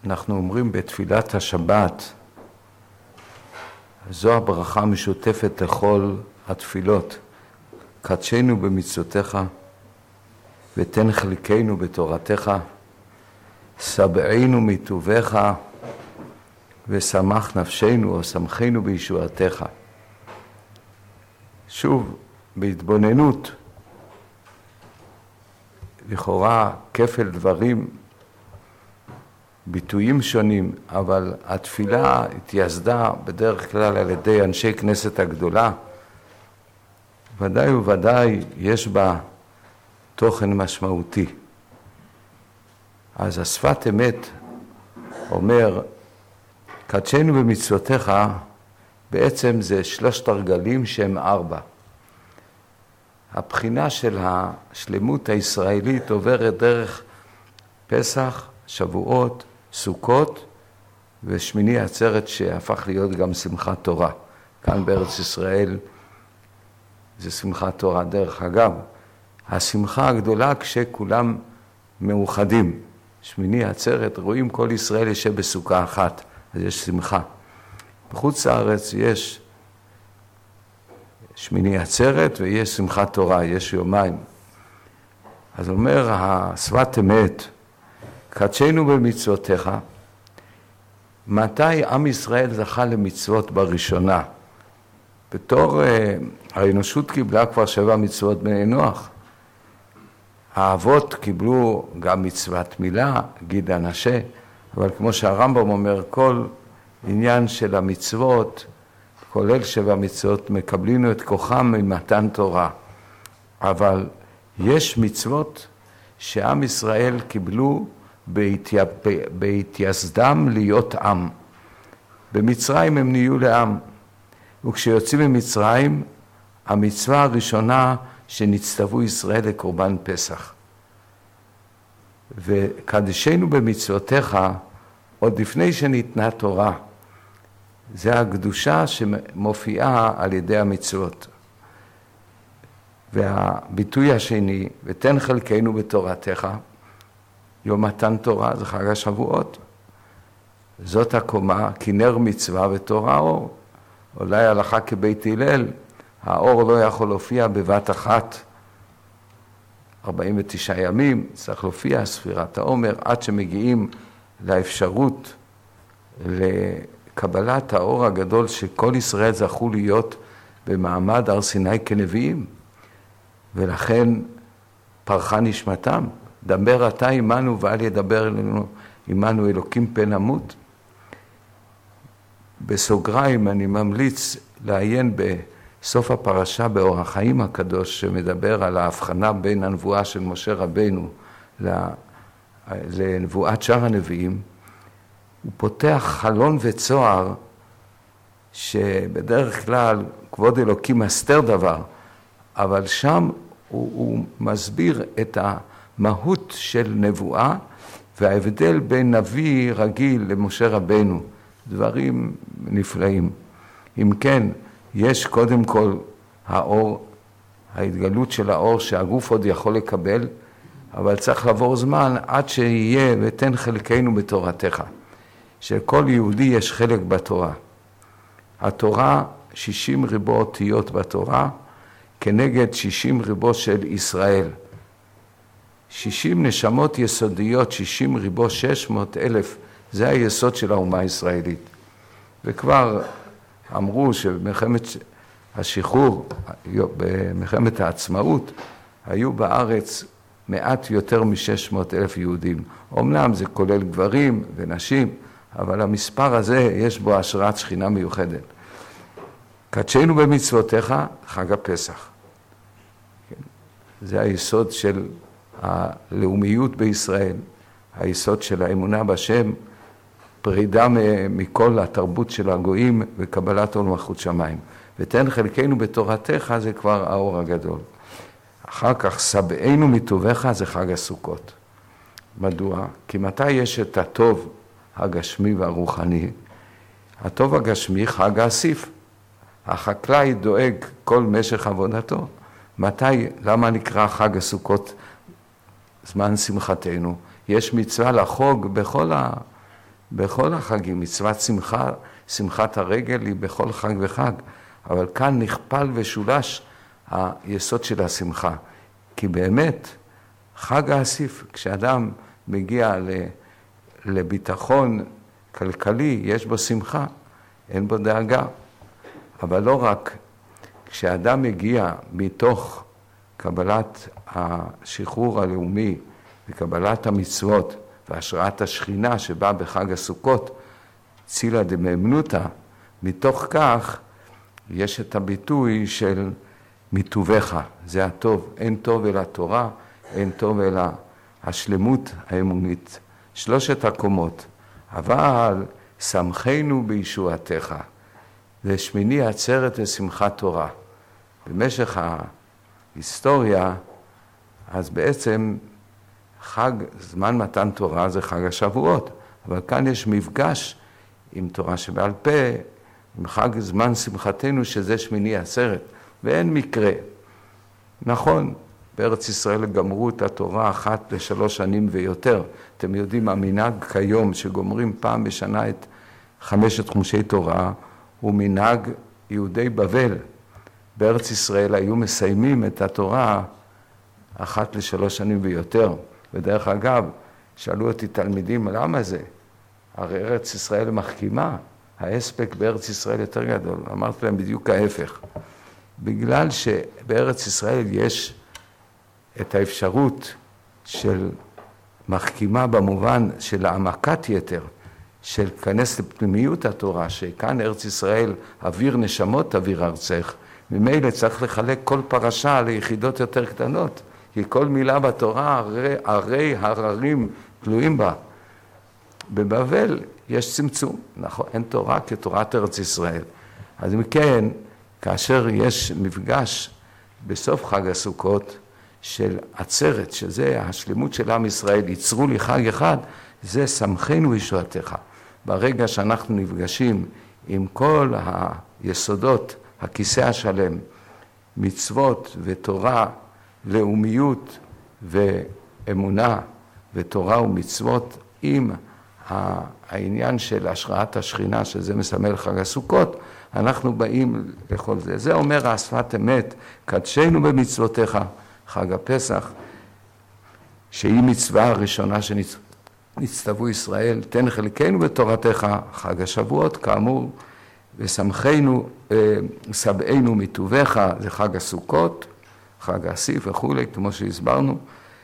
אנחנו אומרים בתפילת השבת, זו הברכה המשותפת לכל התפילות. קדשנו במצוותיך, ותן חלקנו בתורתך, שבענו מטובך, ושמח נפשנו או שמחנו בישועתך. שוב, בהתבוננות, לכאורה כפל דברים, ביטויים שונים, אבל התפילה התייסדה בדרך כלל על ידי אנשי כנסת הגדולה. ודאי וודאי יש בה תוכן משמעותי. אז השפת אמת אומר, קדשנו במצוותיך, בעצם זה 3 הרגלים שהם 4. הבחינה של השלמות הישראלית עוברת דרך פסח, שבועות, סוכות ושמיני עצרת שהפך להיות גם שמחת תורה. כאן בארץ ישראל זה שמחת תורה. דרך אגב, השמחה הגדולה כשכולם מאוחדים. שמיני עצרת, רואים כל ישראל ישב בסוכה אחת, אז יש שמחה. בחוץ לארץ יש שמיני עצרת ויש שמחת תורה, יש יומיים. אז אומר השפת אמת, קדשנו במצוותיך. מתי עם ישראל זכה למצוות בראשונה? בתור האנושות קיבלה כבר 7 מצוות בני נוח. האבות קיבלו גם מצוות מילה, גיד הנשה, אבל כמו שהרמב"ם אומר, כל עניין של המצוות, כולל 7 מצוות, מקבלינו את כוחם ממתן תורה. אבל יש מצוות שעם ישראל קיבלו בהתייסדם להיות עם. במצרים הם נהיו לעם. וכשיוצאים ממצרים, המצווה הראשונה שנצטוו ישראל לקורבן פסח. וקדשנו במצוותיך עוד לפני שניתנה תורה. זה הקדושה שמופיעה על ידי המצוות. והביטוי השני, ותן חלקנו בתורתך, יום מתן תורה זה חג השבועות. זאת הקומה, כנר מצווה ותורה אור. אולי הלכה כבית הלל, האור לא יכול להופיע בבת אחת. 49 ימים צריך להופיע ספירת העומר, עד שמגיעים לאפשרות לקבלת האור הגדול שכל ישראל זכו להיות במעמד הר סיני כנביאים. ולכן פרחה נשמתם. דבר אתה עמנו ואל ידבר עמנו אלוקים פן נמות. בסוגריים אני ממליץ לעיין בסוף הפרשה באור החיים הקדוש שמדבר על ההבחנה בין הנבואה של משה רבנו לנבואת שאר הנביאים. הוא פותח חלון וצוהר שבדרך כלל כבוד אלוקים מסתר דבר, אבל שם הוא מסביר את המהות של נבואה וההבדל בין נביא רגיל למשה רבנו. דברים נפלאים. אם כן, יש קודם כל האור, ההתגלות של האור שהגוף עוד יכול לקבל, אבל צריך לעבור זמן עד שיהיה ותן חלקנו בתורתך. שכל יהודי יש חלק בתורה. התורה, 60 ריבו אותיות בתורה, כנגד 60 ריבו של ישראל. 60 נשמות יסודיות, 60 ריבו 600,000, זה היסוד של האומה הישראלית. וכבר אמרו שבמלחמת השחרור, במלחמת העצמאות, היו בארץ מעט יותר מ-600,000 יהודים. אומנם זה כולל גברים ונשים, אבל המספר הזה יש בו השראת שכינה מיוחדת. קדשנו במצוותיך, חג הפסח. זה היסוד של הלאומיות בישראל, היסוד של האמונה בשם, פרידה מכל התרבות של הגויים וקבלת עול מלכות שמיים. ותן חלקנו בתורתך זה כבר האור הגדול. אחר כך שבענו מטובך זה חג הסוכות. מדוע? כי מתי יש את הטוב הגשמי והרוחני? הטוב הגשמי חג האסיף. החקלאי דואג כל משך עבודתו. מתי, למה נקרא חג הסוכות זמן שמחתנו? יש מצווה לחוג בכל בכל החגים, מצוות שמחה, שמחת הרגל היא בכל חג וחג, אבל כאן נכפל ושולש היסוד של השמחה. כי באמת, חג האסיף, כשאדם מגיע לביטחון כלכלי, יש בו שמחה, אין בו דאגה. אבל לא רק, כשאדם מגיע מתוך קבלת השחרור הלאומי וקבלת המצוות והשראת השכינה שבאה בחג הסוכות, צילה דמאמנותא, מתוך כך יש את הביטוי של מטובך, זה הטוב, אין טוב אלא תורה, אין טוב אלא השלמות האמונית. 3 הקומות, אבל שמחנו בישועתך, זה שמיני עצרת ושמחת תורה. במשך ההיסטוריה, אז בעצם חג זמן מתן תורה זה חג השבועות, אבל כאן יש מפגש עם תורה שבעל פה, עם חג זמן שמחתנו שזה שמיני עצרת, ואין מקרה. נכון, בארץ ישראל גמרו את התורה 1 ל3 שנים ויותר. אתם יודעים, המנהג כיום שגומרים פעם בשנה את 5 חומשי תורה, הוא מנהג יהודי בבל. בארץ ישראל היו מסיימים את התורה 1 ל3 שנים ויותר. ודרך אגב, שאלו אותי תלמידים, למה זה? הרי ארץ ישראל מחכימה, ההספק בארץ ישראל יותר גדול. אמרתי להם בדיוק ההפך. בגלל שבארץ ישראל יש את האפשרות של מחכימה במובן של העמקת יתר, של כנס לפנימיות התורה, שכאן ארץ ישראל אוויר נשמות אוויר ארצך, ממילא צריך לחלק כל פרשה ליחידות יותר קטנות, כי כל מילה בתורה הרי הררים תלויים בה. בבבל יש צמצום, נכון, אין תורה כתורת ארץ ישראל. אז מכן, כאשר יש מפגש בסוף חג הסוכות של עצרת, שזה השלמות של עם ישראל, ייצרו לי חג אחד, זה שמחנו ישועתך. ברגע שאנחנו נפגשים עם כל היסודות, הכיסא השלם, מצוות ותורה, לאומיות ואמונה ותורה ומצוות, עם העניין של השראת השכינה, שזה מסמל חג הסוכות, אנחנו באים לכל זה. זה אומר השפת אמת, קדשנו במצוותיך, חג הפסח, שהיא מצווה הראשונה שנצטוו ישראל, תן חלקנו בתורתך, חג השבועות, כאמור, ושמחנו, שבענו מטובך, זה חג הסוכות, חג האסיף וכו', כמו שהסברנו,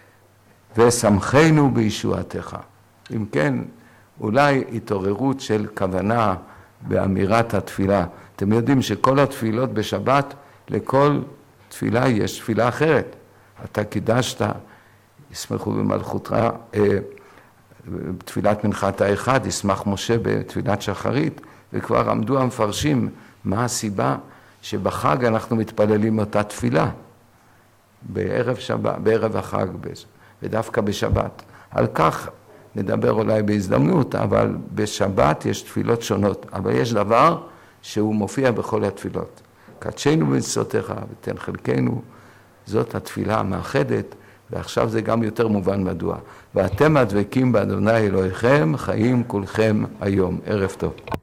ושמחנו בישועתך. אם כן, אולי התעוררות של כוונה באמירת התפילה. אתם יודעים שכל התפילות בשבת, לכל תפילה יש תפילה אחרת. אתה קידשת, ישמחו במלכותך, בתפילת מנחת האחד, ישמח משה בתפילת שחרית, וכבר עמדו המפרשים מה הסיבה שבחג אנחנו מתפללים אותה תפילה, בערב החג, ודווקא בשבת. על כך נדבר אולי בהזדמנות, אבל בשבת יש תפילות שונות, אבל יש דבר שהוא מופיע בכל התפילות. קדשנו במצוותיך ותן חלקנו, זאת התפילה המאחדת, ועכשיו זה גם יותר מובן מדוע. ואתם הדבקים באדוני אלוהיכם, חיים כולכם היום. ערב טוב.